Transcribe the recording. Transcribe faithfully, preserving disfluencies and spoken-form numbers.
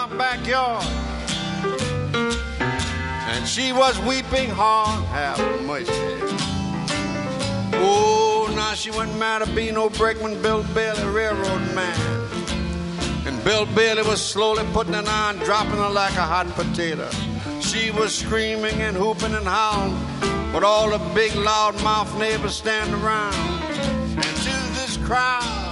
my backyard. And she was weeping hard, have mercy. Oh, now she wasn't mad at being no brakeman, Bill Bailey, railroad man. And Bill Bailey was slowly putting an iron, dropping her like a hot potato. She was screaming and hooping and howling, but all the big loud mouth neighbors standing around. And to this crowd